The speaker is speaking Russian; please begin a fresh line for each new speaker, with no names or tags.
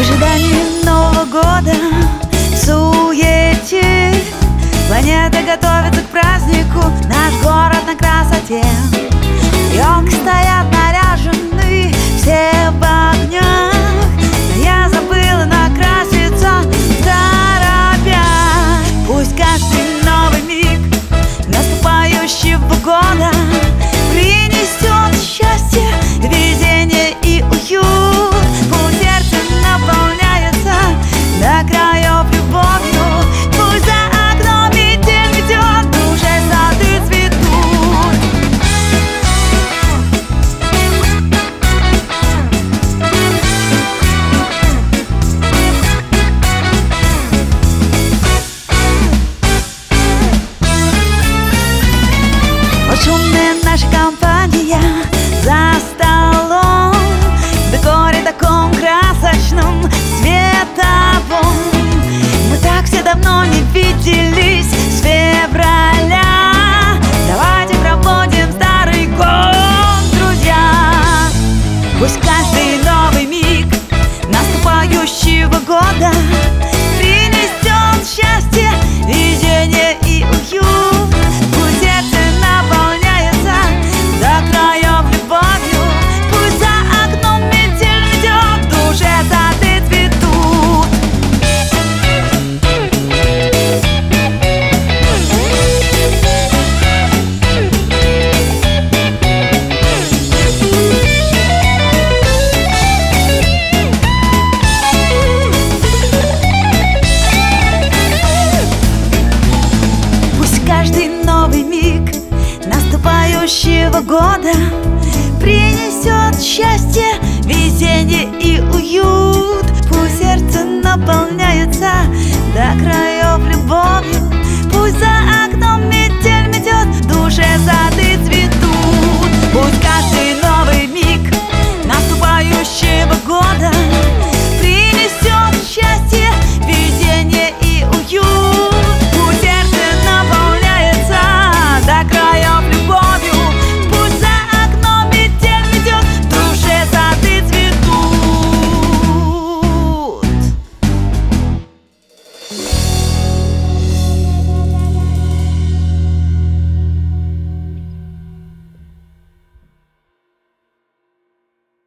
ожидании Нового года, в суете планета готовится к празднику, наш город на красоте. Елки стоят наряжены, все в огнях, но я забыла накраситься, торопясь. Пусть каждый новый миг наступающего года принесет счастье, везение и уют. Пусть сердце наполняется до краев любовью, пусть за окном метель метет, в душе сады цветут. Вот шумная наша компания за столом, в декоре таком красочном, световом. Мы так все давно не виделись, с февраля. Давайте проводим старый год, друзья. Пусть каждый новый миг наступающего года принесет счастье, везение и уют. Пусть сердце наполняется до краев любовью, пусть за окном метель метет, в душе сады цветут. Пусть каждый новый миг наступающего года принесет счастье, везение и уют. Пусть сердце наполняется до краев любовью, пусть за окном метель метет, в душе сады цветут. Пусть каждый